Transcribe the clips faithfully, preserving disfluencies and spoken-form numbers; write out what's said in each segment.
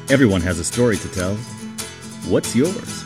Everyone has a story to tell. What's yours?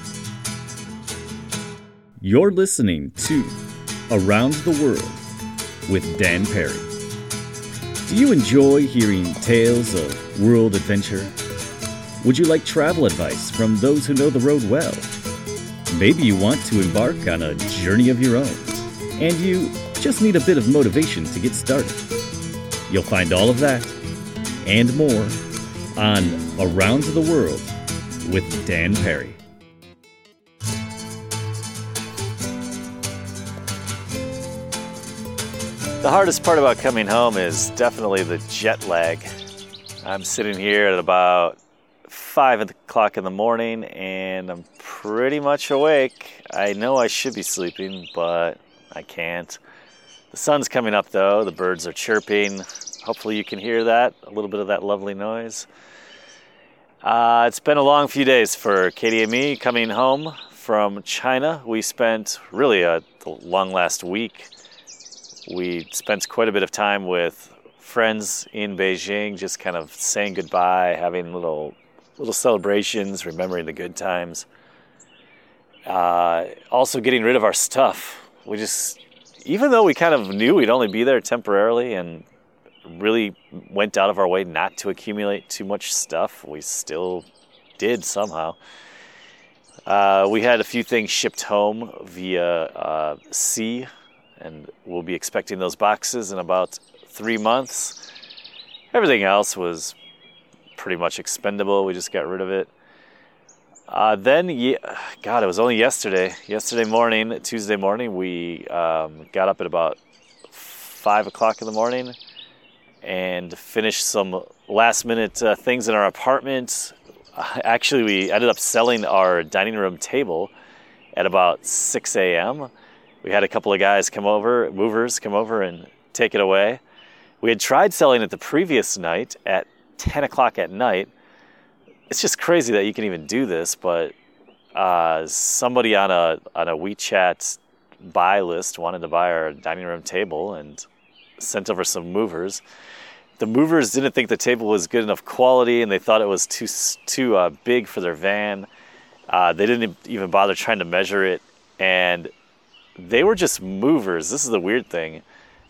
You're listening to Around the World with Dan Perry. Do you enjoy hearing tales of world adventure? Would you like travel advice from those who know the road well? Maybe you want to embark on a journey of your own, and you just need a bit of motivation to get started. You'll find all of that and more on Around the World with Dan Perry. The hardest part about coming home is definitely the jet lag. I'm sitting here at about five o'clock in the morning and I'm pretty much awake. I know I should be sleeping, but I can't. The sun's coming up though, the birds are chirping. Hopefully you can hear that, a little bit of that lovely noise. Uh, it's been a long few days for Katie and me coming home from China. We spent really a long last week. We spent quite a bit of time with friends in Beijing, just kind of saying goodbye, having little little celebrations, remembering the good times. Uh, also getting rid of our stuff. We just, even though we kind of knew we'd only be there temporarily and really went out of our way not to accumulate too much stuff, we still did somehow. Uh, we had a few things shipped home via uh, sea, and we'll be expecting those boxes in about three months. Everything else was pretty much expendable. We just got rid of it. Uh, then, yeah, God, it was only yesterday. Yesterday morning, Tuesday morning, we um, got up at about five o'clock in the morning and finished some last-minute uh, things in our apartment. Uh, actually, we ended up selling our dining room table at about six a.m., We had a couple of guys come over, movers come over and take it away. We had tried selling it the previous night at ten o'clock at night. It's just crazy that you can even do this, but uh, somebody on a on a WeChat buy list wanted to buy our dining room table and sent over some movers. The movers didn't think the table was good enough quality, and they thought it was too too uh, big for their van. Uh, they didn't even bother trying to measure it, and they were just movers. This is the weird thing.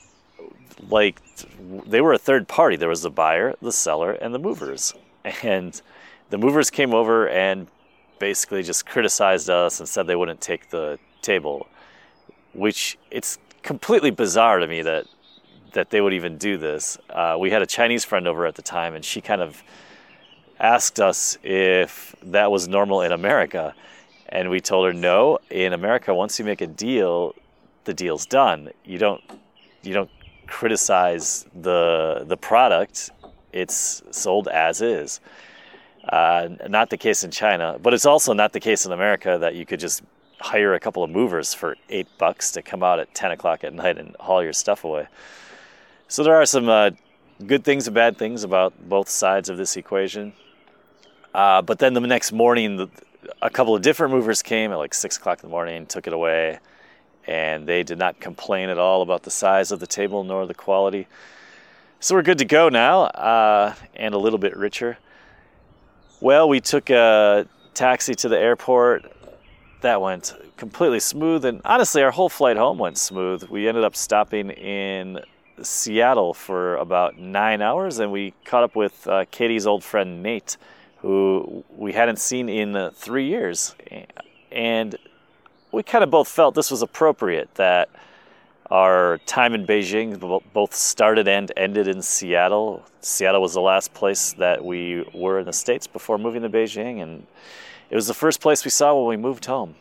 Like, they were a third party. There was the buyer, the seller, and the movers. And the movers came over and basically just criticized us and said they wouldn't take the table, which it's completely bizarre to me that that they would even do this. Uh, we had a Chinese friend over at the time, and she kind of asked us if that was normal in America. And we told her, no, in America, once you make a deal, the deal's done. You don't you don't criticize the the product. It's sold as is. Uh, not the case in China, but it's also not the case in America that you could just hire a couple of movers for eight bucks to come out at ten o'clock at night and haul your stuff away. So there are some uh, good things and bad things about both sides of this equation. Uh, but then the next morning, the a couple of different movers came at like six o'clock in the morning, took it away, and they did not complain at all about the size of the table nor the quality. So we're good to go now, uh, and a little bit richer. Well, we took a taxi to the airport. That went completely smooth, and honestly, our whole flight home went smooth. We ended up stopping in Seattle for about nine hours, and we caught up with uh, Katie's old friend Nate, who we hadn't seen in uh, three years. And we kind of both felt this was appropriate, that our time in Beijing both started and ended in Seattle. Seattle was the last place that we were in the States before moving to Beijing, and it was the first place we saw when we moved home.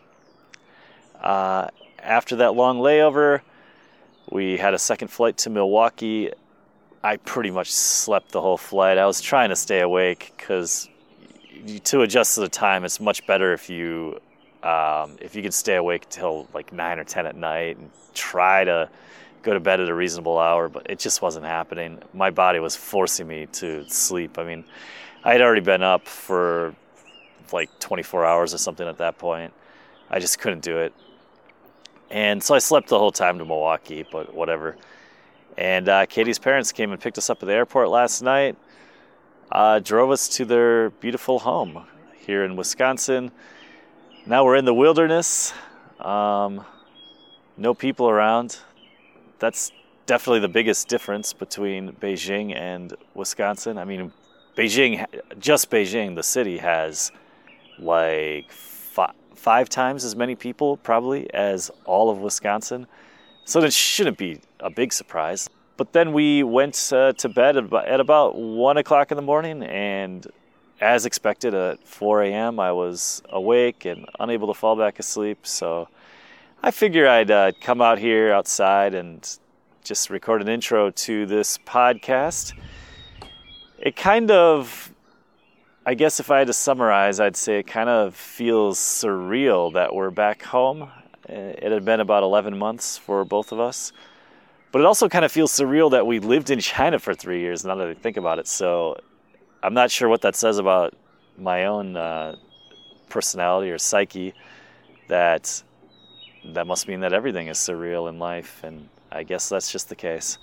Uh, after that long layover, we had a second flight to Milwaukee. I pretty much slept the whole flight. I was trying to stay awake because to adjust to the time, it's much better if you um, if you can stay awake till like nine or ten at night and try to go to bed at a reasonable hour. But it just wasn't happening. My body was forcing me to sleep. I mean, I had already been up for like twenty-four hours or something at that point. I just couldn't do it. And so I slept the whole time to Milwaukee, but whatever. And uh, Katie's parents came and picked us up at the airport last night. uh, drove us to their beautiful home here in Wisconsin. Now we're in the wilderness. Um, no people around. That's definitely the biggest difference between Beijing and Wisconsin. I mean, Beijing, just Beijing, the city has like five, five times as many people probably as all of Wisconsin. So that shouldn't be a big surprise. But then we went uh, to bed at about one o'clock in the morning, and as expected, at four a.m. I was awake and unable to fall back asleep. So I figure I'd uh, come out here outside and just record an intro to this podcast. It kind of, I guess if I had to summarize, I'd say it kind of feels surreal that we're back home. It had been about eleven months for both of us. But it also kind of feels surreal that we lived in China for three years, now that I think about it. So I'm not sure what that says about my own uh, personality or psyche, that that must mean that everything is surreal in life, and I guess that's just the case.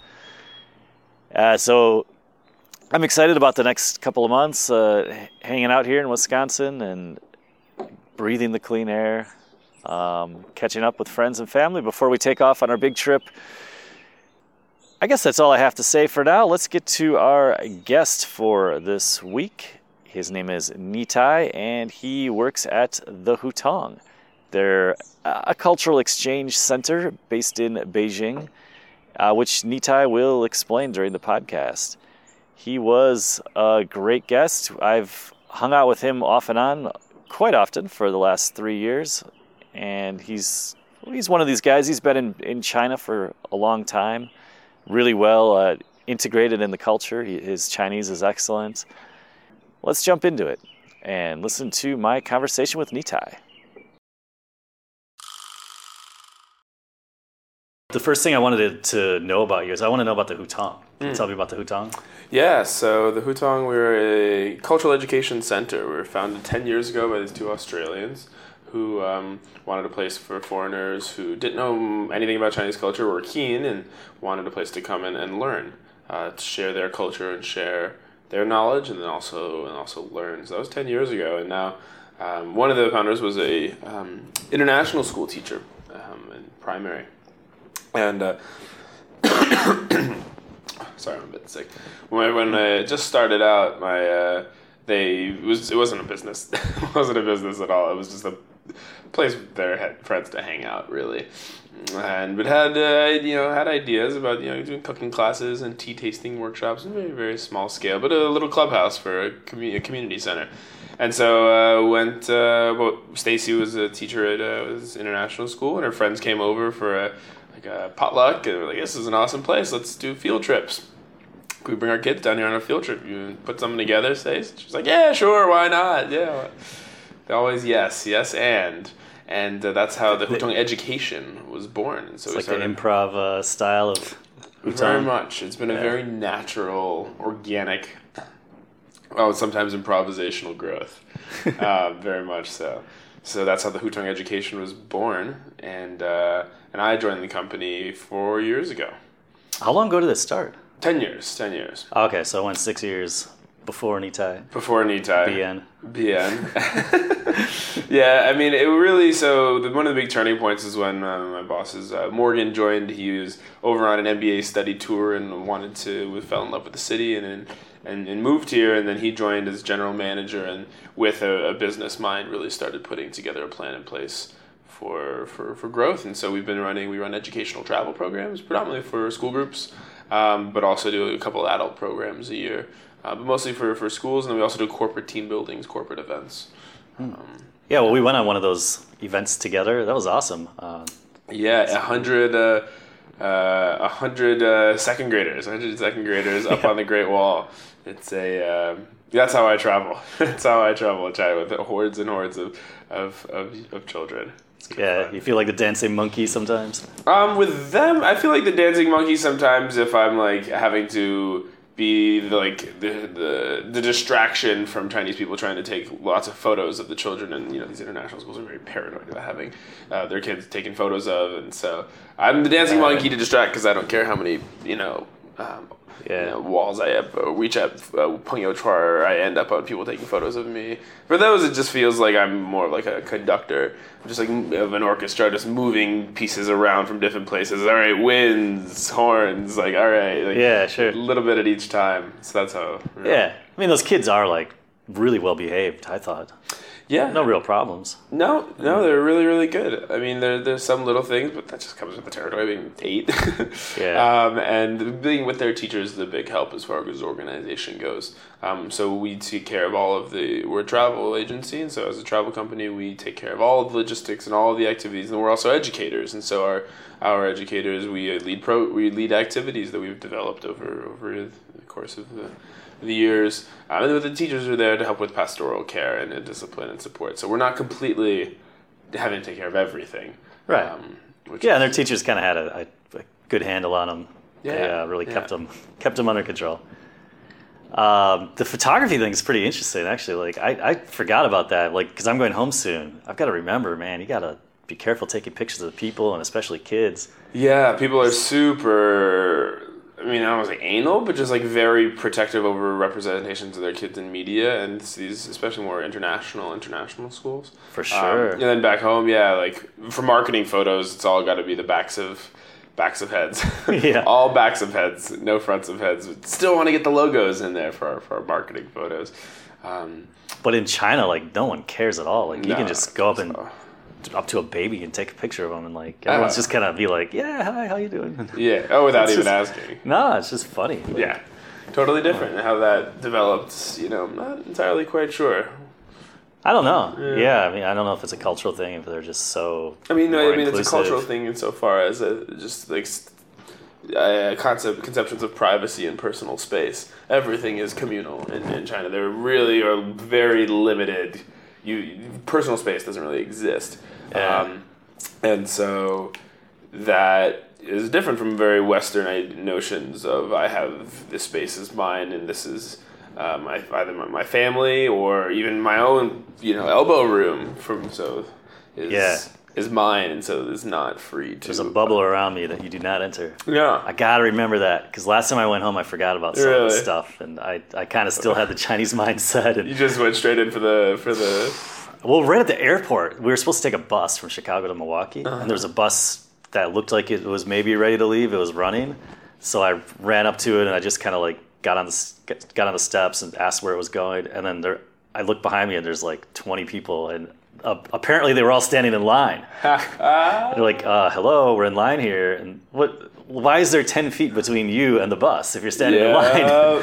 Uh, so I'm excited about the next couple of months, uh, hanging out here in Wisconsin and breathing the clean air, um, catching up with friends and family before we take off on our big trip. I guess that's all I have to say for now. Let's get to our guest for this week. His name is Nitai, and he works at the Hutong. They're a cultural exchange center based in Beijing, uh, which Nitai will explain during the podcast. He was a great guest. I've hung out with him off and on quite often for the last three years, and he's he's one of these guys. He's been in, in China for a long time, really well uh, integrated in the culture. He, his Chinese is excellent. Let's jump into it and listen to my conversation with Nitai. The first thing I wanted to, to know about you is I want to know about the Hutong. Can you Mm. tell me about the Hutong? Yeah, so the Hutong, we're a cultural education center. We were founded ten years ago by these two Australians who um, wanted a place for foreigners who didn't know anything about Chinese culture, were keen, and wanted a place to come in and learn, uh, to share their culture and share their knowledge, and then also and also learn. So that was ten years ago, and now um, one of the founders was a um, international school teacher um, in primary. And uh, sorry, I'm a bit sick. When when I just started out, my uh, they it was it wasn't a business. It wasn't a business at all. It was just a place there had friends to hang out, really, and but had uh, you know had ideas about you know doing cooking classes and tea tasting workshops, very very small scale, but a little clubhouse for a, commu- a community center. And so uh, went. Uh, well, Stacy was a teacher at uh, was international school, and her friends came over for a like a potluck, and we're like, "This is an awesome place. Let's do field trips. Can we bring our kids down here on a field trip? You put something together, Stace?" She's like, "Yeah, sure, why not? Yeah." They're always yes, yes, and and uh, that's how the Hutong education was born. And so It's we like started, the improv uh, style of Hutong. Very much. It's been Yeah. a very natural, organic, oh, sometimes improvisational growth. uh, very much so. So that's how the Hutong education was born, and uh, and I joined the company four years ago. How long ago did it start? Ten years. Ten years. Okay, so I went six years before Nitai. Before Nitai. B N. B N. Yeah, I mean, it really, so the, one of the big turning points is when uh, my bosses, uh, Morgan joined. He was over on an M B A study tour and wanted to, we fell in love with the city and and, and moved here, and then he joined as general manager, and with a, a business mind really started putting together a plan in place for, for, for growth. And so we've been running, we run educational travel programs, predominantly for school groups, um, but also do a couple of adult programs a year. Uh, but mostly for, for schools, and then we also do corporate team buildings, corporate events. Hmm. Um, Yeah, well, we went on one of those events together. That was awesome. Uh, yeah, a hundred, uh, uh, a hundred uh, second graders, a hundred second graders up on the Great Wall. It's a um, that's how I travel. That's how I travel in China, with hordes and hordes of of of, of children. yeah, fun. you feel like the dancing monkey sometimes. Um, with them, I feel like the dancing monkey sometimes if I'm like having to be the, like the, the the distraction from Chinese people trying to take lots of photos of the children, and you know these international schools are very paranoid about having uh, their kids taken photos of, and so I'm the dancing Uh, monkey to distract because I don't care how many you know um, Yeah. you know, walls I have, uh, WeChat, uh, Pengyochar, I end up on people taking photos of me. For those, it just feels like I'm more like a conductor, just like of an orchestra, just moving pieces around from different places. All right, winds, horns, like, all right. Like, Yeah, sure. A little bit at each time. So that's how. You know. Yeah. I mean, those kids are like really well behaved, I thought. Yeah. No real problems. No, no, they're really, really good. I mean, there, there's some little things, but that just comes with the territory being eight. Yeah. Um, and being with their teachers is a big help as far as organization goes. Um, so we take care of all of the, we're a travel agency, and so as a travel company, we take care of all of the logistics and all of the activities, and we're also educators. And so our our educators, we lead pro, we lead activities that we've developed over over the course of the. the years, um, and the teachers are there to help with pastoral care and, and discipline and support. So we're not completely having to take care of everything. Right. Um, which Yeah, and is, their teachers kind of had a, a, a good handle on them. Yeah, They uh, really yeah. kept them kept them under control. Um, the photography thing is pretty interesting, actually. Like, I, I forgot about that. Like, because I'm going home soon. I've got to remember, man. You got to be careful taking pictures of people, and especially kids. yeah, people are super. I mean, I don't want to say anal, but just like very protective over representations of their kids in media, and these especially more international international schools. For sure. Um, and then back home, yeah, like for marketing photos, it's all got to be the backs of backs of heads. Yeah. All backs of heads, no fronts of heads. But still want to get the logos in there for our, for our marketing photos. Um, But in China, like, no one cares at all. Like, you no, can just go up and so- up to a baby and take a picture of them, and like everyone's Uh, just kind of be like, "Yeah, hi, how you doing?" Yeah. Oh, without It's even just- asking. No, it's just funny. Like, Yeah. Totally different. How that developed, you know, I'm not entirely quite sure. I don't know. Yeah. Yeah. I mean, I don't know if it's a cultural thing, if they're just so. I mean, no, more I mean, it's a inclusive. cultural thing insofar as uh, just like s- uh, concept conceptions of privacy and personal space. Everything is communal in, in China. There really are very limited. You personal space doesn't really exist, Yeah. um, and so that is different from very Western notions of I have this space is mine and this is. Uh, my either my, my family or even my own, you know, elbow room from so is Yeah. is mine, and so it's not free to. There's a bubble around me that you do not enter. Yeah, I gotta remember that because last time I went home, I forgot about some of Really? this stuff, and I, I kind of still had the Chinese mindset. you And just went straight in for the for the. well, right at the airport, we were supposed to take a bus from Chicago to Milwaukee, Uh-huh. and there was a bus that looked like it was maybe ready to leave. It was running, so I ran up to it and I just kind of like got on the s- got on the steps and asked where it was going, and then there I looked behind me and there's like twenty people, and uh, apparently they were all standing in line. They're like, uh, "Hello, we're in line here," and what? Why is there ten feet between you and the bus if you're standing in line?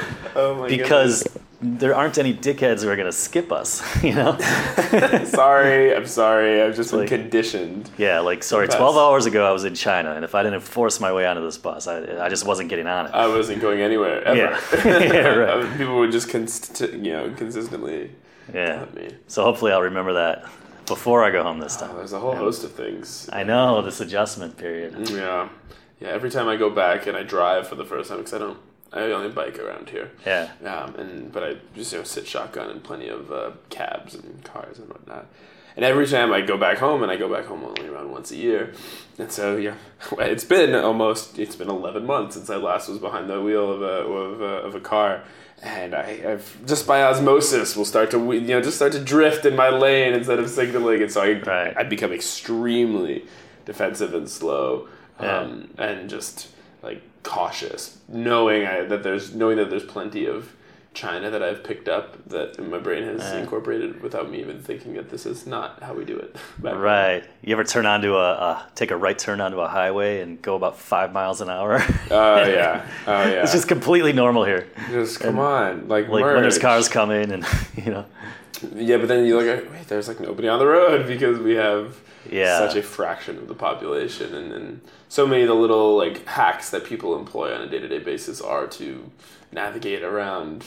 Oh my Because there aren't any dickheads who are gonna skip us, you know? goodness. sorry, I'm sorry. I've just been like- conditioned. Yeah, like sorry, bus. twelve hours ago I was in China, and if I didn't force my way onto this bus, I, I just wasn't getting on it. I wasn't going anywhere ever. Yeah. Yeah, right. People would just const- you know consistently. Yeah. tell me. So hopefully I'll remember that before I go home this Oh, time. there's a whole host of things. I know this adjustment period. Yeah, yeah. Every time I go back and I drive for the first time, because I don't, I only bike around here. Yeah. Um, and but I just you know sit shotgun in plenty of uh, cabs and cars and whatnot. And every time I go back home, and I go back home only around once a year, and so yeah, it's been almost it's been eleven months since I last was behind the wheel of a of a, of a car. And I, I've just by osmosis will start to you know just start to drift in my lane instead of signaling, and so I Right. I become extremely defensive and slow, Yeah. um, and just like cautious, knowing I, that there's knowing that there's plenty of China that I've picked up that my brain has Yeah. incorporated without me even thinking that this is not how we do it. back home. Right. You ever turn onto a uh, take a right turn onto a highway and go about five miles an hour? Oh yeah. Oh yeah. It's just completely normal here. just come on, like Like when there's merge. cars coming, and you know. Yeah, but then you look at wait, there's like nobody on the road because we have Yeah. such a fraction of the population, and then so many of the little like hacks that people employ on a day to day basis are to navigate around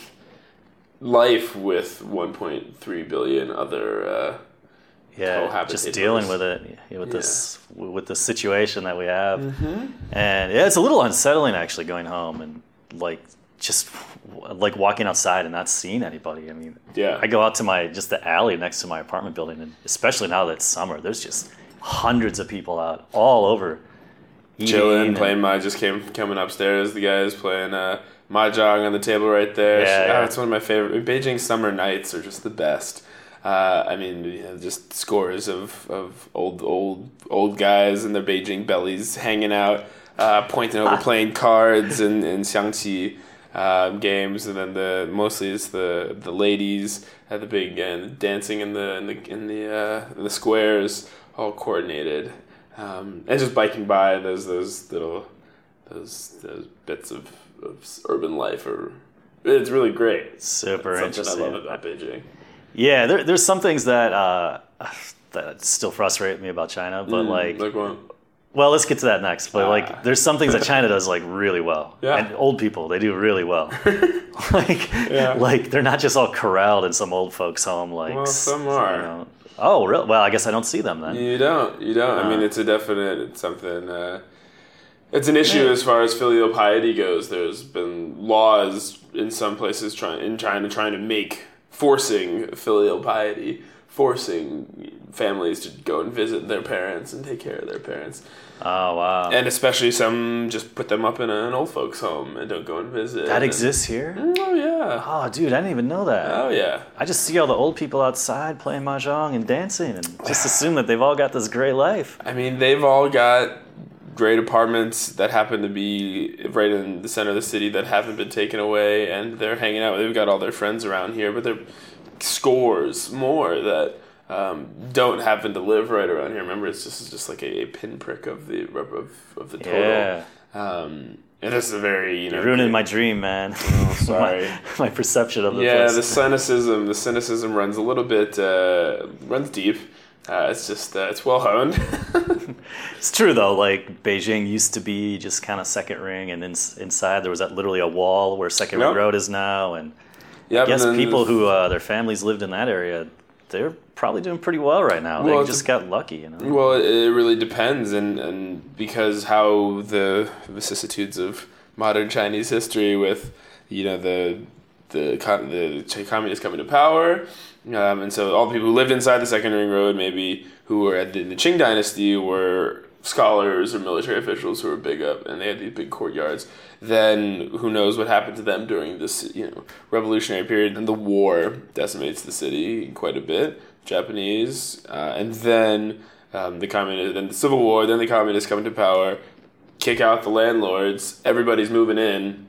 life with one point three billion other. Uh, Yeah, cohabitators. just dealing with it, you know, with Yeah. this with the situation that we have, Mm-hmm. and yeah, it's a little unsettling actually going home and like just like walking outside and not seeing anybody. I mean, Yeah. I go out to my just the alley next to my apartment building, and especially now that it's summer, there's just hundreds of people out all over. eating Chilling, and- playing. I just came coming upstairs. The guys playing uh, mahjong on the table right there. Yeah, Oh, yeah. it's one of my favorite. Beijing summer nights are just the best. Uh, I mean, you know, just scores of, of old old old guys and their Beijing bellies hanging out, uh, pointing over, playing cards and and xiangqi um, games, and then the mostly it's the the ladies at the big and dancing in the in the in the, uh, in the squares, all coordinated, um, and just biking by those those little those those bits of, of urban life are. It's really great. Super That's something interesting. I love about Beijing. Yeah, there, there's some things that uh, that still frustrate me about China, but Mm, like, like what? well, let's get to that next. But Ah. like, there's some things that China does like really well, Yeah. and old people they do really well. like, Yeah. like they're not just all corralled in some old folks' home. Like, Well, some s- are. You know. Oh, really? Well, I guess I don't see them then. You don't. You don't. I mean, Uh. it's a definite. It's something. Uh, it's an issue as far as filial piety goes. There's been laws in some places trying in China trying to make forcing filial piety, forcing families to go and visit their parents and take care of their parents, Oh, wow. and especially some just put them up in an old folks' home and don't go and visit. that And- exists here? Oh yeah. Oh, dude, I didn't even know that. Oh yeah. I just see all the old people outside playing mahjong and dancing, and just assume that they've all got this great life. I mean, they've all got great apartments that happen to be right in the center of the city that haven't been taken away, and they're hanging out. They've got all their friends around here, but there are scores more that um, don't happen to live right around here. Remember, it's just just like a, a pinprick of the of, of the total. Yeah. Um, and this is a very you know You're ruining my dream, man. Oh, sorry. my, my perception of the yeah, place. the cynicism. The cynicism runs a little bit uh, runs deep. Uh, it's just uh, it's well honed. It's true though. Like Beijing used to be just kind of second ring, and in, inside there was that literally a wall where Second Yep. Ring Road is now. And Yeah, I guess people who uh, their families lived in that area, they're probably doing pretty well right now. Well, they it's just got lucky, you know. Well, it really depends, and, and because how the vicissitudes of modern Chinese history, with you know the the con- the Ch- communists coming to power, um, and so all the people who lived inside the Second Ring Road, maybe who were at the, the Qing Dynasty, were scholars or military officials who were big up, and they had these big courtyards. Then who knows what happened to them during this you know revolutionary period, and the war decimates the city quite a bit. Japanese, uh, and then um, the communist, then the Civil War, then the communists come to power, kick out the landlords. Everybody's moving in,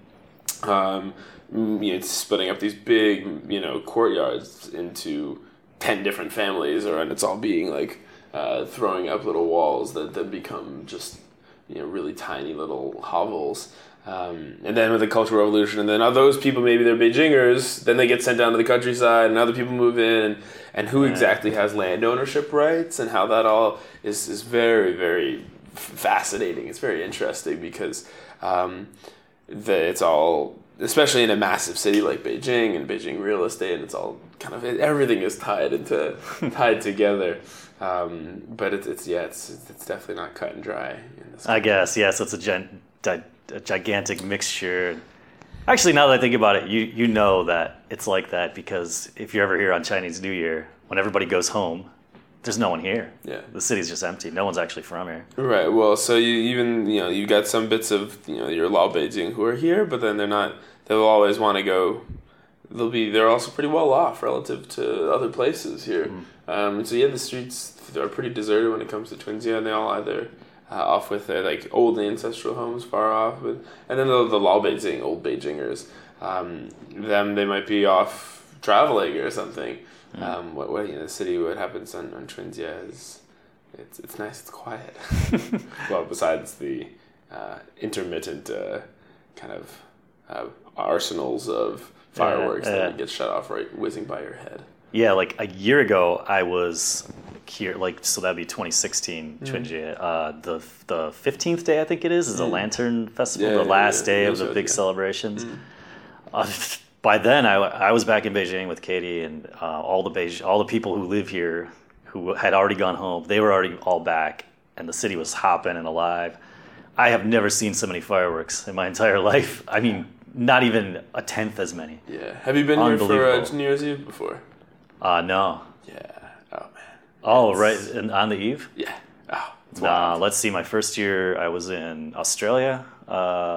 um, you know, splitting up these big, you know, courtyards into ten different families, or and it's all being like uh, throwing up little walls that then become just you know really tiny little hovels. Um, and then with the Cultural Revolution, and then all those people, maybe they're Beijingers, then they get sent down to the countryside, and other people move in, and, and who exactly has land ownership rights, and how that all is, is very, very fascinating. It's very interesting because um, the, it's all, especially in a massive city like Beijing, and Beijing real estate, and it's all kind of, everything is tied into, tied together. Um, but it's, it's, yeah, it's, it's definitely not cut and dry in this I guess, yes, it's a, gen- di- a gigantic mixture. Actually, now that I think about it, you you know that it's like that because if you're ever here on Chinese New Year, when everybody goes home, there's no one here. Yeah. The city's just empty. No one's actually from here. Right. Well, so you even you know you got some bits of you know your Lao Beijing who are here, but then they're not. They'll always want to go. They'll be. They're also pretty well off relative to other places here. Mm. Um, so yeah, the streets are pretty deserted when it comes to Twinsia, and they all either uh, off with their like old ancestral homes far off, but, and then the, the Lao Beijing, old Beijingers, um, them they might be off traveling or something. Mm. Um, what what you know, the city what happens on on Twinsia is. It's it's nice. It's quiet. Well, besides the uh, intermittent uh, kind of uh, arsenals of fireworks Yeah, yeah. that get shut off right whizzing by your head. Yeah, like a year ago, I was here. Like, so that'd be twenty sixteen. Mm. Twinjie. Uh, the the fifteenth day, I think it is, is the Lantern Festival. Yeah, the yeah, last yeah. day Yeah, of the so, big yeah. celebrations. Mm. Uh, by then, I, I was back in Beijing with Katie, and uh, all the Beij- all the people who live here, who had already gone home, they were already all back, and the city was hopping and alive. I have never seen so many fireworks in my entire life. I mean, not even a tenth as many. Yeah. Have you been here for uh, Unbelievable. New Year's Eve before? Uh, no. Yeah. Oh man. Oh, It's- right, and on the eve? Yeah. Oh. It's Nah, wild. let's see. My first year, I was in Australia. Uh,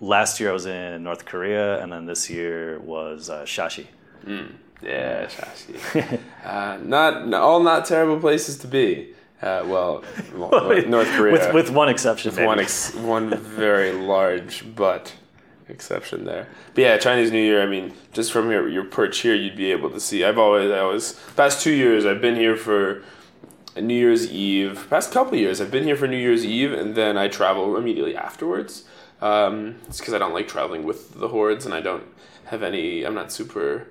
last year I was in North Korea, and then this year was uh, Shashi. Mm. Yeah, Shashi. uh, not all not terrible places to be. Uh, well, well, North Korea with with one exception. With maybe. one ex- one very large but exception there. But yeah, Chinese New Year. I mean, just from your your perch here, you'd be able to see. I've always, I always, past two years, I've been here for New Year's Eve. Past couple of years, I've been here for New Year's Eve, and then I travel immediately afterwards. Um, it's because I don't like traveling with the hordes, and I don't have any. I'm not super.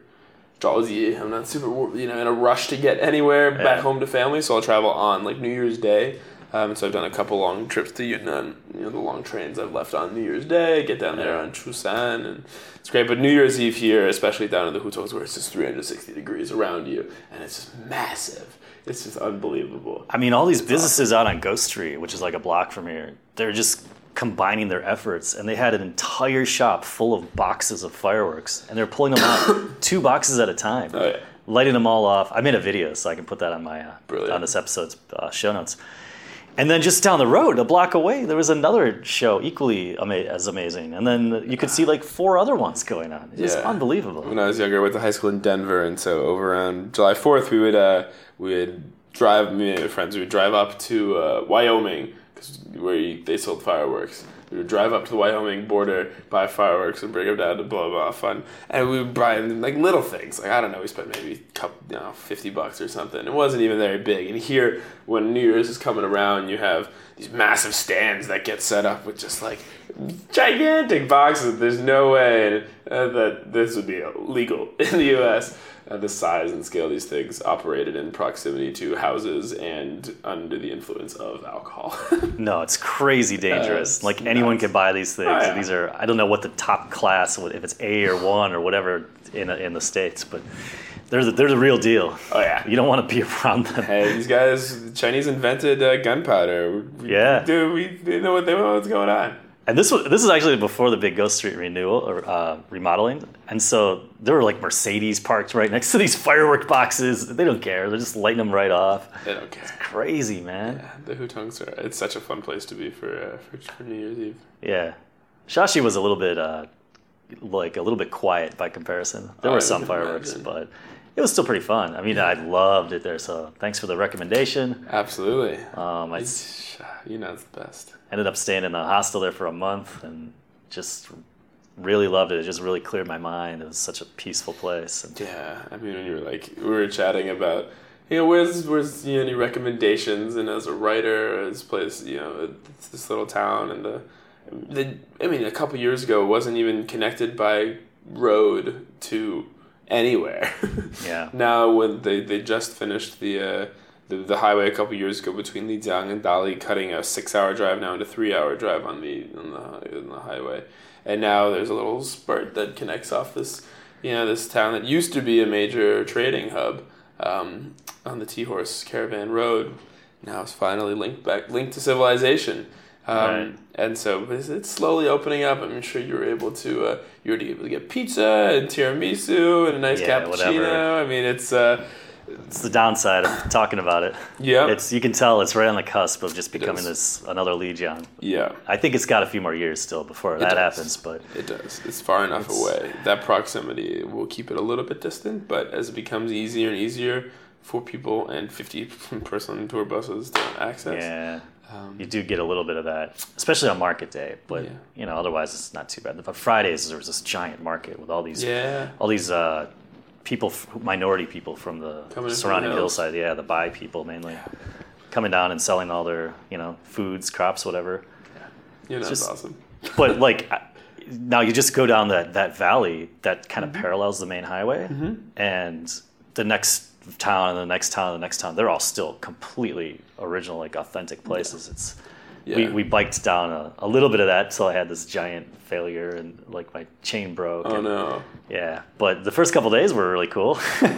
I'm not super, you know, in a rush to get anywhere back yeah. home to family, so I'll travel on like New Year's Day. Um, so I've done a couple long trips to Yunnan. You know, the long trains I've left on New Year's Day, get down there on Chusan, and it's great. But New Year's Eve here, especially down in the Hutongs, where it's just three hundred sixty degrees around you, and it's just massive. It's just unbelievable. I mean, all these it's businesses awesome. Out on Ghost Street, which is like a block from here, they're just combining their efforts, and they had an entire shop full of boxes of fireworks, and they're pulling them out two boxes at a time, oh, yeah. lighting them all off. I made a video, so I can put that on my uh, on this episode's uh, show notes. And then just down the road, a block away, there was another show equally ama- as amazing, and then you could see like four other ones going on. It was yeah. unbelievable. When I was younger, I went to high school in Denver, and so over on July fourth, we would uh, we would drive. Me and my friends, we would drive up to uh, Wyoming. Where you, they sold fireworks. We would drive up to the Wyoming border, buy fireworks, and bring them down to blah blah fun. And we would buy like little things. Like I don't know, we spent maybe a couple, you know, fifty bucks or something. It wasn't even very big. And here, when New Year's is coming around, you have these massive stands that get set up with just like gigantic boxes. There's no way uh, that this would be legal in the U S Uh, the size and scale of these things operated in proximity to houses and under the influence of alcohol. No, it's crazy dangerous. Uh, like anyone nuts. Can buy these things. Oh, yeah. These are, I don't know what the top class, if it's A or one or whatever in in the States, but they're the, they're the real deal. Oh yeah, you don't want to be around them. Hey, these guys, the Chinese invented uh, gunpowder. Yeah, dude, we they know what they know what's going on. And this was this is actually before the big Ghost Street renewal or uh, remodeling, and so there were like Mercedes parked right next to these firework boxes. They don't care; they're just lighting them right off. They don't care. It's crazy, man. Yeah, the Hutongs are. It's such a fun place to be for uh, for, for New Year's Eve. Yeah, Shashi was a little bit uh, like a little bit quiet by comparison. There oh, were some fireworks, imagine. But it was still pretty fun. I mean, I loved it there. So thanks for the recommendation. Absolutely. Um, I. You know, it's the best. Ended up staying in the hostel there for a month and just really loved it. It just really cleared my mind. It was such a peaceful place. And yeah, I mean, when you were like, we were chatting about, you know, where's where's you know, any recommendations? And as a writer, this place, you know, it's this little town, and the, the I mean, a couple years ago, it wasn't even connected by road to anywhere. Yeah. Now, when they they just finished the. Uh, The, the highway a couple years ago between Lijiang and Dali, cutting a six-hour drive now into three-hour drive on the on the on the highway, and now there's a little spurt that connects off this, you know, this town that used to be a major trading hub um, on the T-Horse Caravan Road. Now it's finally linked back, linked to civilization, um, right. And so it's, it's slowly opening up. I'm sure you were able to uh, you were able to get pizza and tiramisu and a nice yeah, cappuccino. Whatever. I mean, it's. Uh, It's the downside of talking about it. Yeah, it's you can tell it's right on the cusp of just becoming this another Lijiang. Yeah, I think it's got a few more years still before it that does. happens, but it does. It's far enough it's, away. That proximity will keep it a little bit distant, but as it becomes easier and easier for people and fifty-person tour buses to access, yeah, um, you do get a little bit of that, especially on market day. But yeah. you know, otherwise it's not too bad. But Fridays there was this giant market with all these, yeah. all these. Uh, people, minority people from the coming surrounding from the hillside, yeah, the Bai people mainly, yeah. coming down and selling all their, you know, foods, crops, whatever. Yeah, yeah, that's just awesome. But like, now you just go down that, that valley that kind of mm-hmm. parallels the main highway, mm-hmm. and the next town and the next town and the next town, they're all still completely original, like authentic places. Yeah. It's yeah. we we biked down a, a little bit of that till I had this giant failure and like my chain broke. Oh and, no! Yeah, but the first couple days were really cool.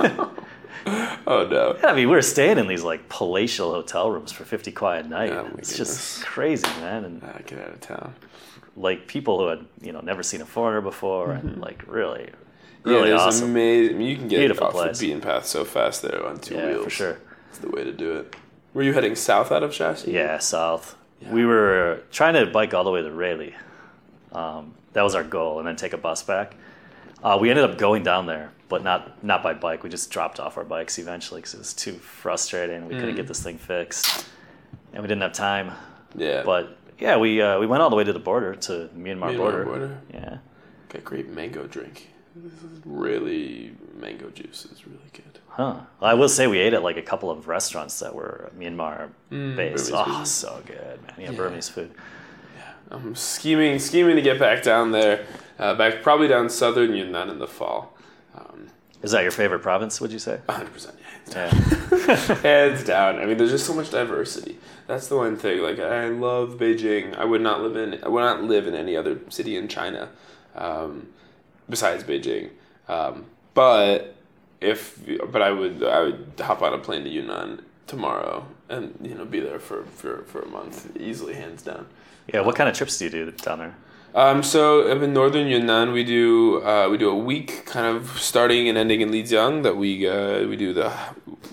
Oh no! Yeah, I mean, we were staying in these like palatial hotel rooms for fifty quiet a night. Oh, it's goodness. just crazy, man. And ah, get out of town. Like people who had you know never seen a foreigner before, mm-hmm. and like really. Yeah, really there's awesome. amazing. You can get Beautiful off place. the beaten path so fast there on two yeah, wheels. for sure. It's the way to do it. Were you heading south out of Shashi? Yeah, south. Yeah. We were trying to bike all the way to Rayleigh, um, That was our goal, and then take a bus back. Uh, we ended up going down there, but not not by bike. We just dropped off our bikes eventually because it was too frustrating. We mm. couldn't get this thing fixed, and we didn't have time. Yeah. But yeah, we uh, we went all the way to the border, to Myanmar, Myanmar border. border. Yeah. Got a great mango drink. This is really mango juice is really good. Huh. Well, I will say we ate at like a couple of restaurants that were Myanmar Mm, based. Burmese Oh, food. so good, man. Yeah, Yeah. Burmese food. I'm scheming, scheming to get back down there, uh, back probably down southern Yunnan in the fall. Um, Is that your favorite province, would you say? one hundred percent, yeah, hands down. Hands down. I mean, there's just so much diversity. That's the one thing. Like, I love Beijing. I would not live in. I would not live in any other city in China, um, besides Beijing. Um, but if, but I would, I would hop on a plane to Yunnan tomorrow and you know be there for, for, for a month easily, hands down. Yeah, what kind of trips do you do down there? Um, so up in northern Yunnan, we do uh, we do a week, kind of starting and ending in Lijiang. That we uh, we do the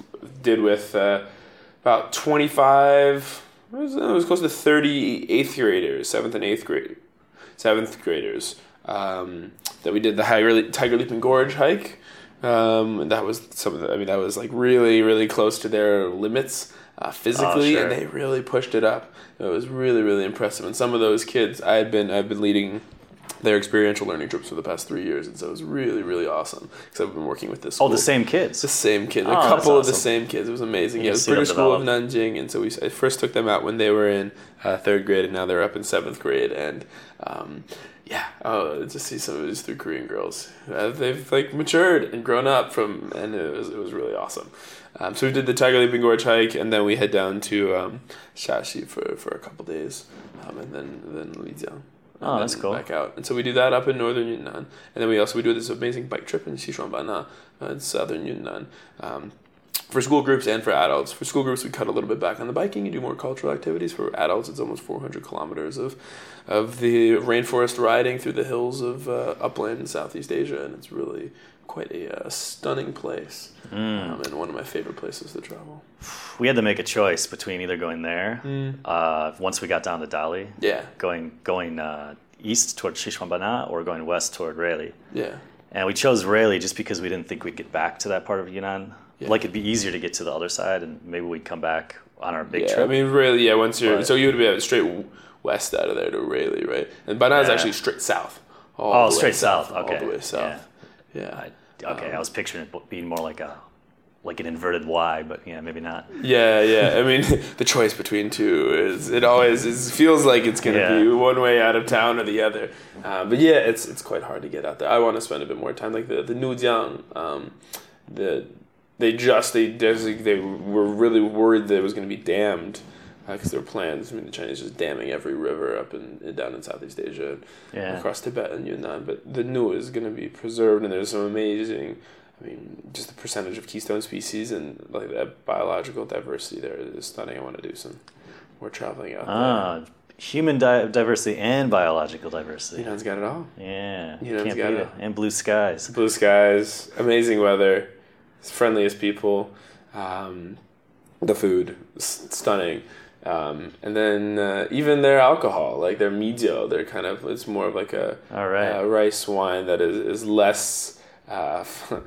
did with uh, about twenty five. It was, it was close to thirty eighth graders, seventh and eighth grade, seventh graders. Um, that we did the Tiger, Tiger Leaping Gorge hike. Um, and that was some of the, I mean, that was like really, really close to their limits uh, physically, Oh, sure. and they really pushed it up. It was really, really impressive. And some of those kids, I had been, I've been leading their experiential learning trips for the past three years, and so it was really, really awesome because I've been working with this. School. Oh, the same kids. The same kids, Oh, a that's couple of the awesome. same kids. It was amazing. You Yeah, it can was see them British School of develop. Nanjing, and so we I first took them out when they were in uh, third grade, and now they're up in seventh grade, and um, yeah, oh, to see some of these three Korean girls, uh, they've like matured and grown up from, and it was it was really awesome. Um, so we did the Tiger Leaping Gorge hike, and then we head down to um, Shashi for, for a couple days, um, and then then Lijiang. Oh, And that's then cool. Back out, and so we do that up in northern Yunnan, and then we also we do this amazing bike trip in Xishuangbanna, uh, in southern Yunnan, um, for school groups and for adults. For school groups, we cut a little bit back on the biking and do more cultural activities. For adults, it's almost four hundred kilometers of of the rainforest riding through the hills of uh, upland in Southeast Asia, and it's really quite a uh, stunning place, Mm. um, and one of my favorite places to travel. We had to make a choice between either going there, uh, once we got down to Dali, Yeah, going going uh, east toward Xishuangbanna or going west toward Rayli. yeah. And we chose Rayli just because we didn't think we'd get back to that part of Yunnan. Yeah. Like it'd be easier to get to the other side, and maybe we'd come back on our big yeah, trip. I mean, really, yeah. Once you're But- so you would be straight w- west out of there to Rayleigh, right? And Banna is Yeah. actually straight south. All oh, the way straight south. Okay. All the way south. Yeah. Yeah. I, okay, Um, I was picturing it being more like a like an inverted Y, but yeah, maybe not. Yeah, yeah. I mean, the choice between two is it always is, feels like it's going to Yeah. be one way out of town or the other. Uh, but yeah, it's it's quite hard to get out there. I want to spend a bit more time. Like the the Nujiang, um, the they just they desig- they were really worried that it was going to be dammed because there were plans. I mean, the Chinese just damming every river up in down in Southeast Asia, and Yeah. across Tibet and Yunnan. But the Nu is going to be preserved, and there's some amazing. I mean, just the percentage of keystone species and like that biological diversity there is stunning. I want to do some more traveling out Ah, human di- diversity and biological there. diversity. Yunan's got it all. Yeah, Yunan's can't got beat it. it. And blue skies. Blue skies, amazing weather, friendliest people, um, the food, s- stunning. Um, and then uh, even their alcohol, like their mijo, they're kind of, it's more of like a, All right. uh, rice wine that is, is less uh,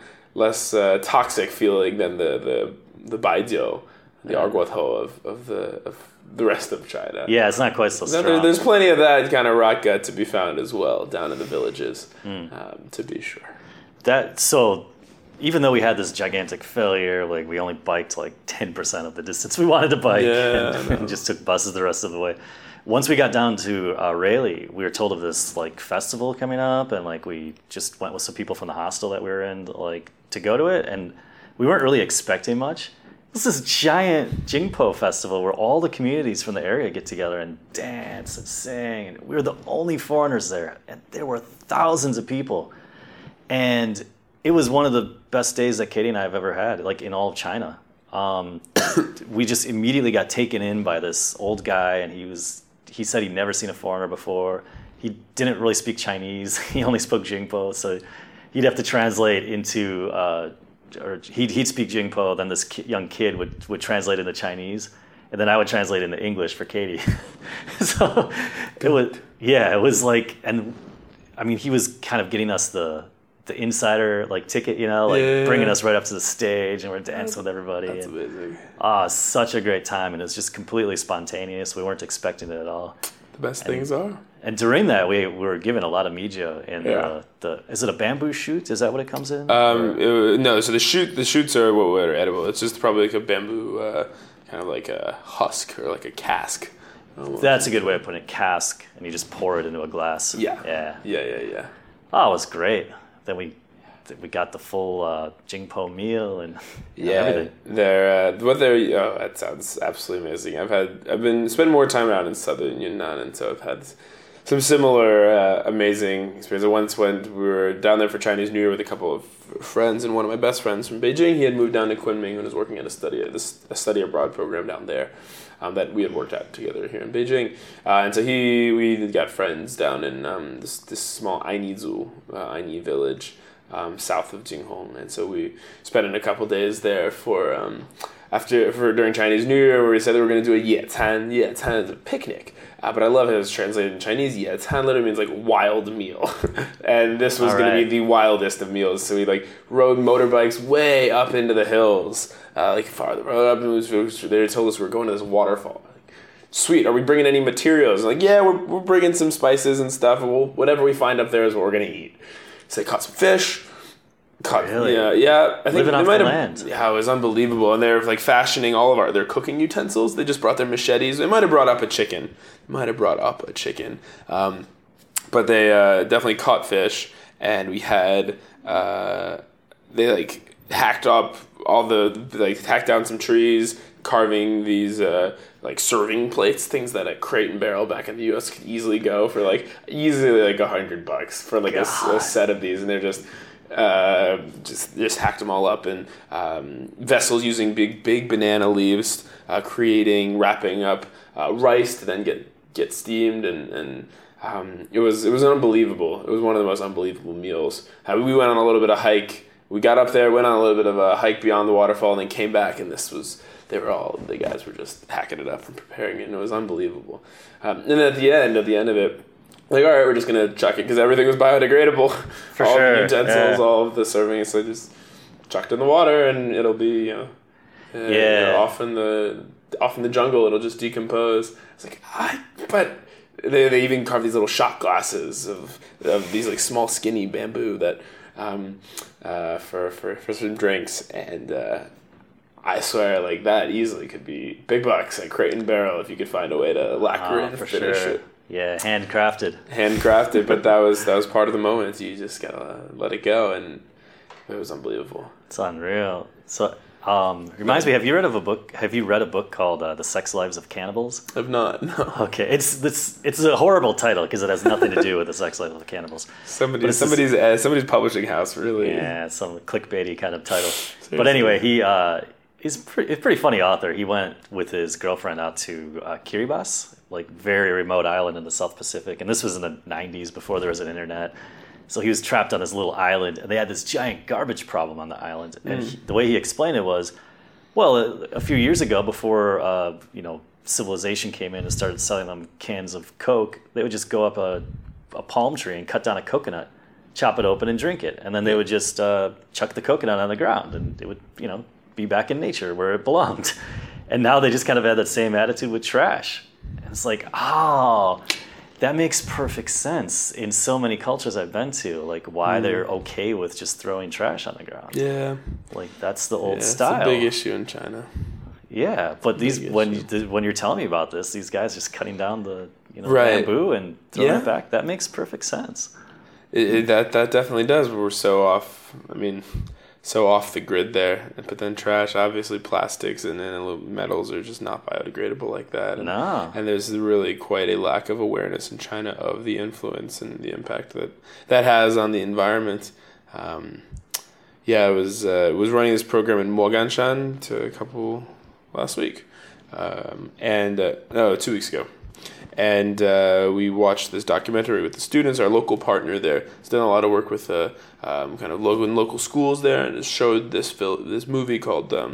less uh, toxic feeling than the the the baijiu, the arguotou of, of the of the rest of China. Yeah, it's not quite so Now, strong. there, there's plenty of that kind of rock gut to be found as well down in the villages, Hmm. um, to be sure. That so, even though we had this gigantic failure, like we only biked like ten percent of the distance we wanted to bike, Yeah, and, I know. and just took buses the rest of the way. Once we got down to uh, Rayleigh, we were told of this like festival coming up, and like we just went with some people from the hostel that we were in, like to go to it, and we weren't really expecting much. This is this giant Jingpo festival where all the communities from the area get together and dance and sing, and we were the only foreigners there, and there were thousands of people, and it was one of the best days that Katie and I have ever had, like in all of China. Um, we just immediately got taken in by this old guy, and he was he said he'd never seen a foreigner before. He didn't really speak Chinese. He only spoke Jingpo, so he'd have to translate into, uh, or he'd, he'd speak Jingpo, then this ki- young kid would, would translate into Chinese, and then I would translate into English for Katie. So it was, yeah, it was like, and I mean, he was kind of getting us the the insider like ticket, you know, like Yeah. bringing us right up to the stage, and we're dancing with everybody. That's and, amazing. ah, such a great time, and it was just completely spontaneous. We weren't expecting it at all. The best things are. And during that, we, we were given a lot of mijo. And Yeah. uh, the is it a bamboo shoot? Is that what it comes in? Um, it- no, so the shoot the shoots are what are edible. It's just probably like a bamboo, uh, kind of like a husk or like a cask. That's a good way of putting it. Cask, and you just pour it into a glass. Yeah. Yeah. Yeah, yeah, yeah. Oh, it was great. Then we we got the full uh, Jingpo meal and you know, Yeah, everything. they're uh, what they're. Oh, that sounds absolutely amazing. I've had I've been spending more time out in southern Yunnan, and so I've had some similar uh, amazing experience. I once went. We were down there for Chinese New Year with a couple of friends, and one of my best friends from Beijing. He had moved down to Kunming and was working at a study this a study abroad program down there. Um, that we had worked out together here in Beijing, uh, and so he we got friends down in um, this this small Ainizu uh, Aini village um, south of Jinghong, and so we spent a couple days there for um, after for during Chinese New Year, where we said that we were going to do a yetan. Yetan is a picnic, uh, but I love it as translated in Chinese. Yetan literally means like wild meal, and this was All going right. to be the wildest of meals. So we like rode motorbikes way up into the hills. Uh, like farther up, and was, they told us we were going to this waterfall. Like, sweet, are we bringing any materials? Like, yeah, we're we're bringing some spices and stuff. And we'll, whatever we find up there is what we're gonna eat. So they caught some fish. Caught, Really? Yeah, yeah. I think Living they off might the have. land. Yeah, it was unbelievable. And they're like fashioning all of our their cooking utensils. They just brought their machetes. They might have brought up a chicken. They might have brought up a chicken. Um, but they uh, definitely caught fish, and we had uh, they like hacked up all the like hacked down some trees, carving these uh, like serving plates, things that a Crate and Barrel back in the U S could easily go for like easily like a hundred bucks for like a, a set of these, and they're just. Uh, just just hacked them all up in um, vessels using big big banana leaves, uh, creating wrapping up uh, rice to then get get steamed, and and um, it was it was unbelievable. It was one of the most unbelievable meals. Uh, we went on a little bit of hike. We got up there, went on a little bit of a hike beyond the waterfall, and then came back. And this was they were all the guys were just hacking it up and preparing it, and it was unbelievable. Um, and at the end, at the end of it. Like, all right, we're just going to chuck it because everything was biodegradable. For all sure, the utensils, yeah. all of the serving. So just chucked in the water and it'll be, you know, uh, Yeah. you know, off in the off in the jungle. It'll just decompose. It's like, I, but they, they even carve these little shot glasses of, of these like small skinny bamboo that um, uh, for, for, for some drinks. And uh, I swear, like that easily could be big bucks at Crate and Barrel if you could find a way to lacquer Oh, it and for finish sure. it. Yeah, handcrafted. Handcrafted, but that was that was part of the moment. You just gotta let it go, and it was unbelievable. It's unreal. So, um, reminds me. Have you read of a book? Have you read a book called uh, "The Sex Lives of Cannibals"? I've not. No. Okay, it's it's it's a horrible title because it has nothing to do with the sex life of cannibals. Somebody, But it's somebody's uh, somebody's publishing house really. Yeah, some clickbaity kind of title. But anyway, he uh, he's pretty, a pretty funny author. He went with his girlfriend out to uh, Kiribati, like very remote island in the South Pacific, and this was in the nineties before there was an internet. So he was trapped on this little island, and they had this giant garbage problem on the island. And Mm. he, the way he explained it was, well, a, a few years ago, before uh, you know civilization came in and started selling them cans of Coke, they would just go up a, a palm tree and cut down a coconut, chop it open, and drink it, and then they would just uh, chuck the coconut on the ground, and it would you know be back in nature where it belonged. And now they just kind of had that same attitude with trash. And it's like, oh, that makes perfect sense in so many cultures I've been to, like why Mm. they're okay with just throwing trash on the ground. Yeah. Like that's the old Yeah, style. It's a big issue in China. Yeah, but these Big when issue. you, when you're telling me about this, these guys just cutting down the you know Right. bamboo and throwing Yeah. it back. That makes perfect sense. It, it, that that definitely does. We're so off. I mean, so off the grid there. But then trash, obviously, plastics and then metals are just not biodegradable like that. And, No. and there's really quite a lack of awareness in China of the influence and the impact that that has on the environment. Um, yeah, I was uh, was running this program in Moganshan to a couple last week, um, and uh, no, two weeks ago. And uh, we watched this documentary with the students. Our local partner there has done a lot of work with uh, um, kind of local and local schools there, and it showed this fil- this movie called um,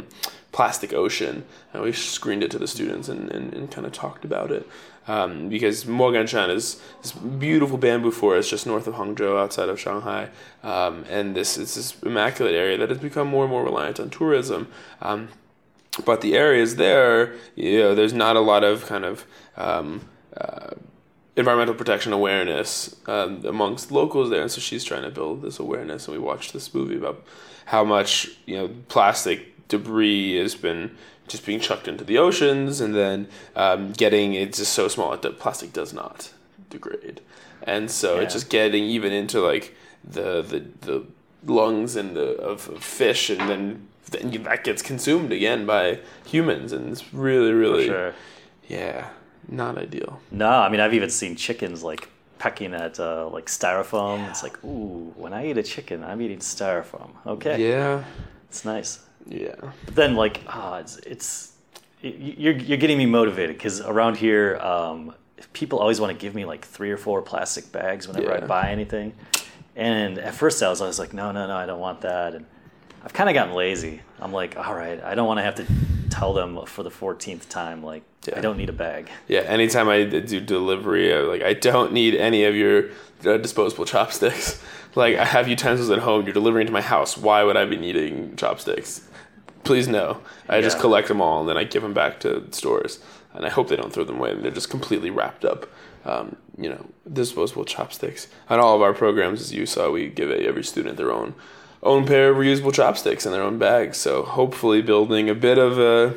plastic ocean, and we screened it to the students and, and, and kind of talked about it. Um, because Moganshan is this beautiful bamboo forest just north of Hangzhou, outside of Shanghai, um, and this is this immaculate area that has become more and more reliant on tourism. Um, but the areas there, you know, there's not a lot of kind of um, uh, environmental protection awareness um, amongst locals there, and so she's trying to build this awareness. And we watched this movie about how much, you know, plastic debris has been just being chucked into the oceans, and then um, getting it's just so small that plastic does not degrade, and so yeah. it's just getting even into like the the, the lungs and the of, of fish, and then then you, that gets consumed again by humans, and it's really really For sure. yeah not ideal. No, I mean I've even seen chickens like pecking at uh, like styrofoam. Yeah. It's like, ooh, when I eat a chicken, I'm eating styrofoam. Okay, yeah, it's nice. Yeah. But then, like, oh, it's, it's you're you're getting me motivated, because around here, um, people always want to give me like three or four plastic bags whenever yeah. I buy anything. And at first, I was always like, no, no, no, I don't want that. And I've kind of gotten lazy. I'm like, all right, I don't want to have to tell them for the fourteenth time, like, yeah. I don't need a bag. Yeah. Anytime I do delivery, I, like, I don't need any of your uh, disposable chopsticks. Like, I have utensils at home. You're delivering to my house. Why would I be needing chopsticks? Please no. I yeah. just collect them all, and then I give them back to stores. And I hope they don't throw them away. They're just completely wrapped up, um, you know, disposable chopsticks. On all of our programs, as you saw, we give every student their own own pair of reusable chopsticks in their own bags. So hopefully building a bit of uh,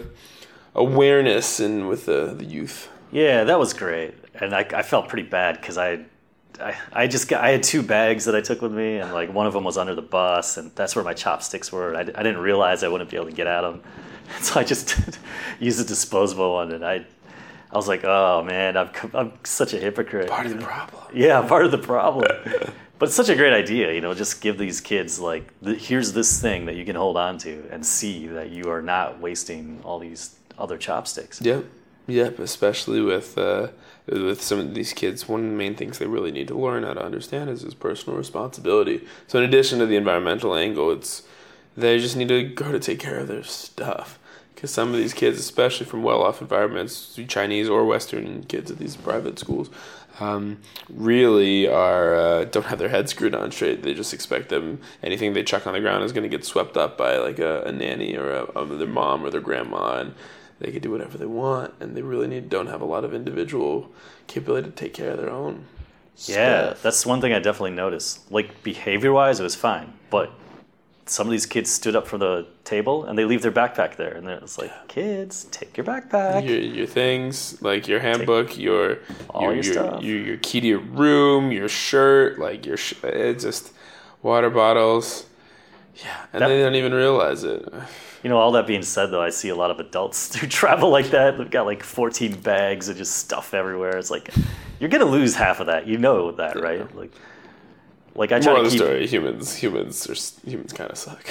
awareness in with the, the youth. Yeah, that was great. And I, I felt pretty bad because I... I, I just got, I had two bags that I took with me, and like one of them was under the bus, and that's where my chopsticks were. I, I didn't realize I wouldn't be able to get at them, so I just used a disposable one. And I, I was like, oh man, I'm I'm such a hypocrite. Part of the problem. Yeah, part of the problem. But it's such a great idea, you know. Just give these kids like, the, here's this thing that you can hold on to and see that you are not wasting all these other chopsticks. Yep, yep. Especially with. Uh, With some of these kids, one of the main things they really need to learn how to understand is his personal responsibility. So in addition to the environmental angle, it's they just need to go to take care of their stuff. Because some of these kids, especially from well-off environments, Chinese or Western kids at these private schools, um, really are uh, don't have their heads screwed on straight. They just expect them, anything they chuck on the ground is going to get swept up by like a, a nanny or a, a, their mom or their grandma, and they can do whatever they want, and they really need don't have a lot of individual capability to take care of their own Yeah, stuff. That's one thing I definitely noticed. Like, behavior-wise, it was fine, but some of these kids stood up from the table, and they leave their backpack there, and it's like, kids, take your backpack. Your, your things, like your handbook, take your all your, your, your, stuff. your your key to your room, your shirt, like your sh- it's just water bottles. Yeah, and that, they don't even realize it. You know, all that being said, though, I see a lot of adults who travel like that. They've got like fourteen bags and just stuff everywhere. It's like, you're gonna lose half of that. You know that, yeah. right? Like, like I try More to of the keep... story. Humans, humans, are, humans kind of suck.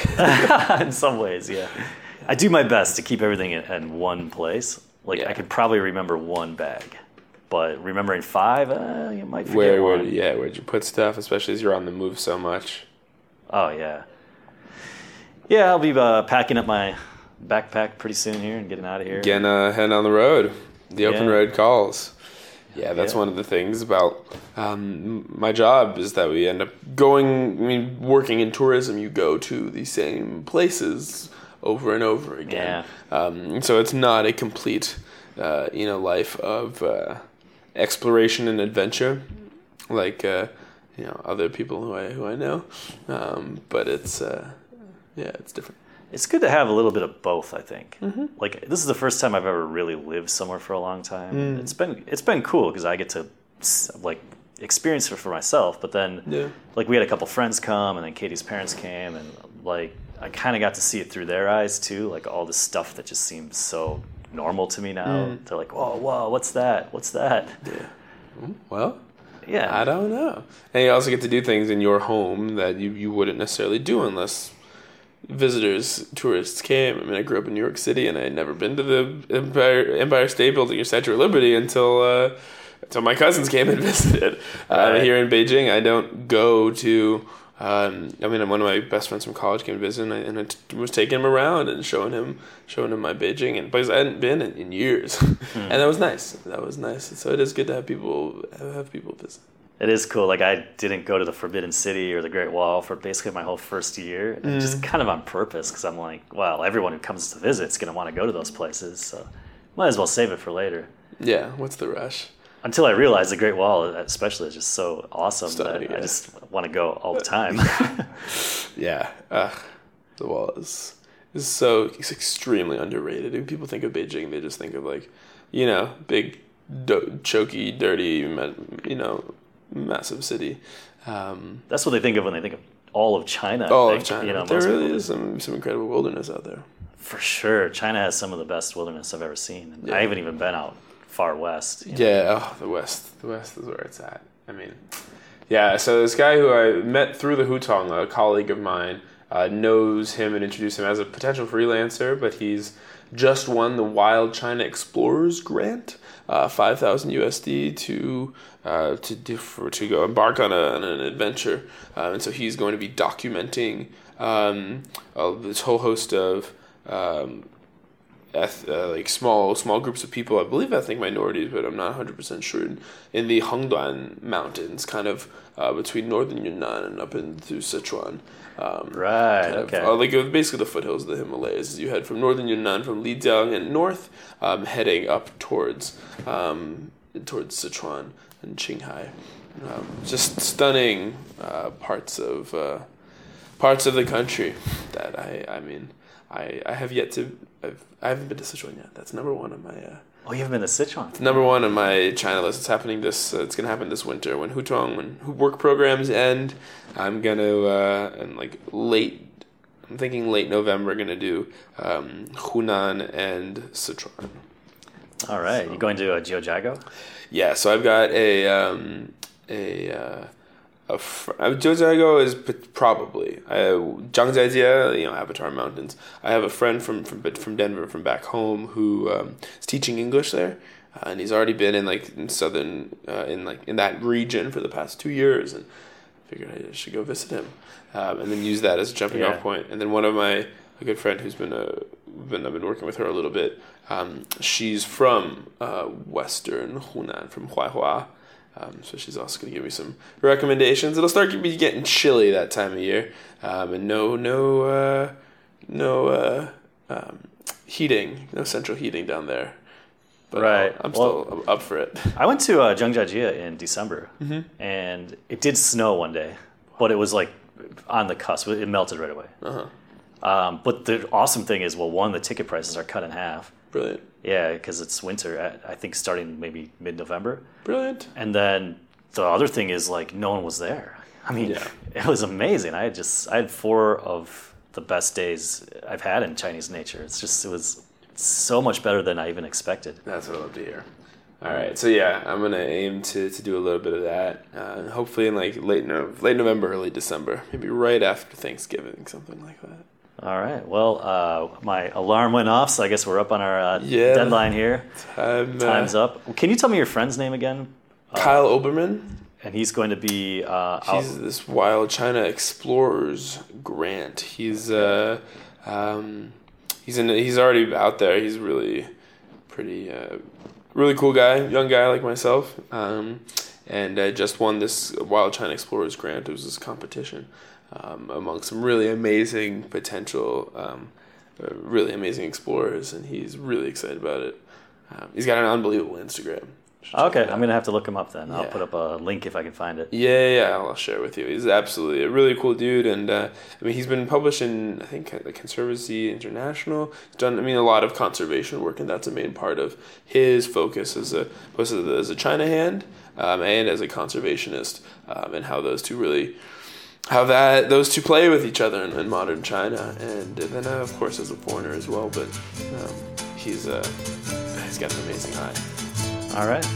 In some ways, yeah. I do my best to keep everything in, in one place. Like, yeah. I could probably remember one bag, but remembering five, uh, you might forget where, one. Where, yeah, where'd you put stuff, especially as you're on the move so much? Oh yeah. Yeah, I'll be uh, packing up my backpack pretty soon here and getting out of here. Getting uh, heading on the road. The open yeah. road calls. Yeah, that's yeah. one of the things about um, my job is that we end up going, I mean, working in tourism, you go to the same places over and over again. Yeah. Um, so it's not a complete, uh, you know, life of uh, exploration and adventure like, uh, you know, other people who I, who I know. Um, but it's... Uh, Yeah, it's different. It's good to have a little bit of both, I think. Mm-hmm. Like, this is the first time I've ever really lived somewhere for a long time. Mm. It's been it's been cool because I get to like experience it for myself. But then, yeah. like, we had a couple friends come, and then Katie's parents came, and like I kind of got to see it through their eyes too. Like all this stuff that just seems so normal to me now. Mm. They're like, "Whoa, whoa, what's that? What's that?" Yeah. Well. Yeah. I don't know. And you also get to do things in your home that you, you wouldn't necessarily do unless visitors, tourists came. I mean, I grew up in New York City, and I had never been to the Empire, Empire State Building or Statue of Liberty until uh, until my cousins came and visited. Uh, right. Here in Beijing, I don't go to Um, I mean, one of my best friends from college came to visit, and I, and I t- was taking him around and showing him showing him my Beijing, and places I hadn't been in, in years, mm. and that was nice. That was nice. So it is good to have people have people visit. It is cool. Like, I didn't go to the Forbidden City or the Great Wall for basically my whole first year, and mm. just kind of on purpose, because I'm like, well, everyone who comes to visit is going to want to go to those places, so might as well save it for later. Yeah, what's the rush? Until I realized the Great Wall, especially, is just so awesome Stunning, that yeah. I just want to go all the time. yeah, uh, the wall is is so it's extremely underrated. When people think of Beijing, they just think of like, you know, big, do- choky, dirty, you know, massive city. Um, That's what they think of when they think of all of China. All I think, of China. You know, there really people. is some some incredible wilderness out there. For sure, China has some of the best wilderness I've ever seen. And yeah. I haven't even been out far west. You know? Yeah, oh, the west. The west is where it's at. I mean, yeah, so this guy who I met through the Hutong, a colleague of mine, uh, knows him and introduced him as a potential freelancer, but he's just won the Wild China Explorers Grant, uh, five thousand U S D to uh, to do for, to go embark on, a, on an adventure. Um, and so he's going to be documenting um, uh, this whole host of um, Eth, uh, like small small groups of people, I believe ethnic minorities, but I'm not one hundred percent sure, in, in the Hongduan Mountains, kind of uh, between northern Yunnan and up into Sichuan. Um, right, kind of, okay. Uh, like basically the foothills of the Himalayas. As you head from northern Yunnan, from Lijiang and north, um, heading up towards um, towards Sichuan and Qinghai. Um, just stunning uh, parts of uh, parts of the country that I I mean. I, I have yet to I've, I haven't been to Sichuan yet. That's number one on my uh, oh you haven't been to Sichuan? It's number one on my China list. It's happening this uh, it's gonna happen this winter when Hutong when work programs end. I'm gonna uh, and like late I'm thinking late November gonna do um, Hunan and Sichuan. All right, so, you going to uh, Jiuzhaigou? Yeah, so I've got a um, a uh, A fr- Jiuzhaigou is p- probably uh, Zhangjiajie, you know, Avatar Mountains. I have a friend from from from Denver, from back home, who um, is teaching English there, uh, and he's already been in like in southern uh, in like in that region for the past two years, and I figured I should go visit him, um, and then use that as a jumping yeah. off point. And then one of my a good friend who's been a been I've been working with her a little bit. Um, she's from uh, western Hunan, from Huaihua. Um, so she's also going to give me some recommendations. It'll start be getting chilly that time of year, um, and no, no, uh, no uh, um, heating, no central heating down there. But right, I'm well, still up for it. I went to uh, Zhangjiajie in December, mm-hmm. and it did snow one day, but it was like on the cusp. It melted right away. Uh-huh. Um, but the awesome thing is, well, one, the ticket prices are cut in half. Brilliant. Yeah, because it's winter, at, I think starting maybe mid-November. Brilliant. And then the other thing is, like, no one was there. I mean, yeah. It was amazing. I had just, I had four of the best days I've had in Chinese nature. It's just, it was so much better than I even expected. That's what I love to hear. All right, so yeah, I'm gonna aim to, to do a little bit of that, uh, hopefully in like late no, late November, early December, maybe right after Thanksgiving, something like that. All right. Well, uh, my alarm went off, so I guess we're up on our uh, yeah, deadline here. Time, Time's uh, up. Can you tell me your friend's name again? Kyle uh, Oberman. And he's going to be... Uh, he's out. this Wild China Explorers Grant. He's uh, um, he's in. He's already out there. He's really pretty, uh, really cool guy, young guy like myself. Um, and I just won this Wild China Explorers Grant. It was this competition. Um, among some really amazing potential, um, uh, really amazing explorers, and he's really excited about it. Um, he's got an unbelievable Instagram. Okay, I'm gonna have to look him up then. Yeah. I'll put up a link if I can find it. Yeah, yeah, I'll share it with you. He's absolutely a really cool dude, and uh, I mean, he's been published in I think the Conservancy International. He's done, I mean, a lot of conservation work, and that's a main part of his focus as a both as a China hand um, and as a conservationist, um, and how those two really. How that those two play with each other in, in modern China, and then uh, of course as a foreigner as well. But um, he's uh, he's got an amazing eye. All right.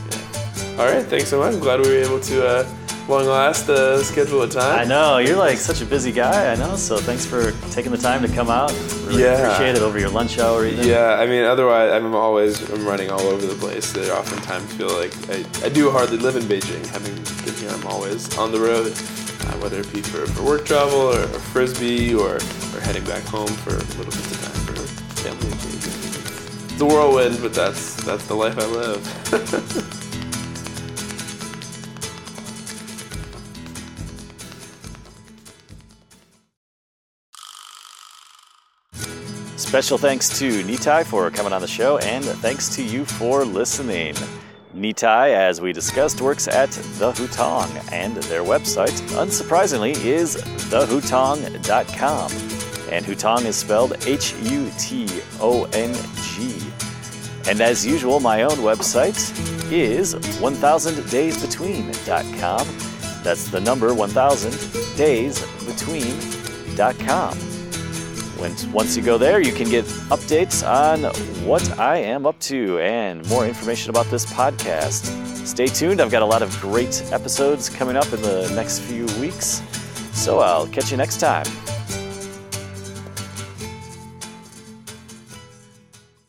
Yeah. All right. Thanks so much. I'm glad we were able to uh, long last uh, schedule a time. I know you're like such a busy guy. I know. So thanks for taking the time to come out. Really yeah. appreciate it over your lunch hour. Even. Yeah. I mean, otherwise I'm always I'm running all over the place. They oftentimes feel like I, I do hardly live in Beijing. Having been here, I'm always on the road. uh, whether it be for, for work travel or, or frisbee or, or heading back home for a little bit of time for family occasions. It's a whirlwind, but that's that's the life I live. Special thanks to Nitai for coming on the show, and thanks to you for listening. Nitai, as we discussed, works at The Hutong, and their website, unsurprisingly, is the hutong dot com. And Hutong is spelled H U T O N G. And as usual, my own website is one thousand days between dot com. That's the number one thousand days between dot com. Once you go there, you can get updates on what I am up to and more information about this podcast. Stay tuned. I've got a lot of great episodes coming up in the next few weeks. So I'll catch you next time.